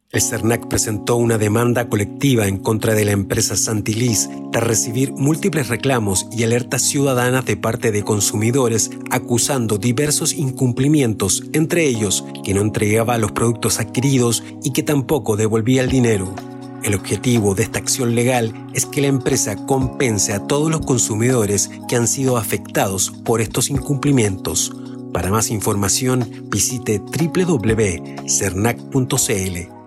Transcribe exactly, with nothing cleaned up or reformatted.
El CERNAC presentó una demanda colectiva en contra de la empresa Santilis tras recibir múltiples reclamos y alertas ciudadanas de parte de consumidores acusando diversos incumplimientos, entre ellos que no entregaba los productos adquiridos y que tampoco devolvía el dinero. El objetivo de esta acción legal es que la empresa compense a todos los consumidores que han sido afectados por estos incumplimientos. Para más información, visite doble u doble u doble u punto cernac punto c l.